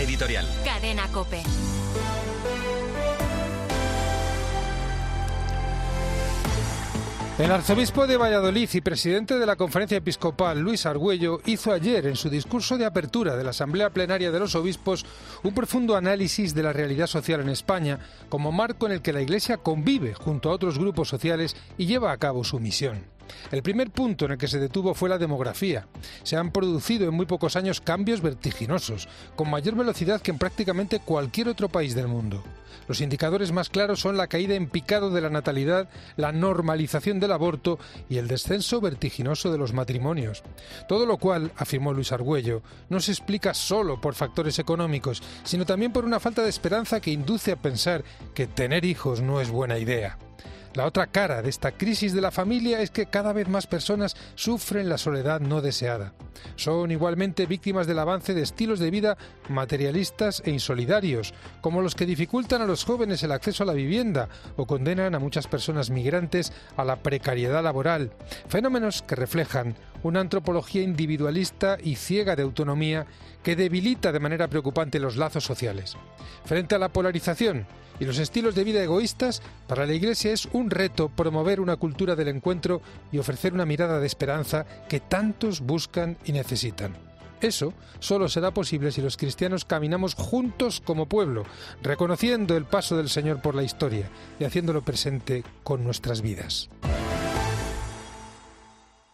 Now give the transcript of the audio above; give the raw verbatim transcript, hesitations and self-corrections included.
editorial. Cadena COPE. El arzobispo de Valladolid y presidente de la Conferencia Episcopal, Luis Argüello, hizo ayer, en su discurso de apertura de la Asamblea Plenaria de los Obispos, un profundo análisis de la realidad social en España como marco en el que la Iglesia convive junto a otros grupos sociales y lleva a cabo su misión. El primer punto en el que se detuvo fue la demografía. Se han producido en muy pocos años cambios vertiginosos, con mayor velocidad que en prácticamente cualquier otro país del mundo. Los indicadores más claros son la caída en picado de la natalidad, la normalización del aborto y el descenso vertiginoso de los matrimonios. Todo lo cual, afirmó Luis Argüello, no se explica solo por factores económicos, sino también por una falta de esperanza que induce a pensar que tener hijos no es buena idea. La otra cara de esta crisis de la familia es que cada vez más personas sufren la soledad no deseada. Son igualmente víctimas del avance de estilos de vida materialistas e insolidarios, como los que dificultan a los jóvenes el acceso a la vivienda o condenan a muchas personas migrantes a la precariedad laboral, fenómenos que reflejan una antropología individualista y ciega de autonomía que debilita de manera preocupante los lazos sociales. Frente a la polarización y los estilos de vida egoístas, para la Iglesia es un reto promover una cultura del encuentro y ofrecer una mirada de esperanza que tantos buscan y necesitan. Eso solo será posible si los cristianos caminamos juntos como pueblo, reconociendo el paso del Señor por la historia y haciéndolo presente con nuestras vidas.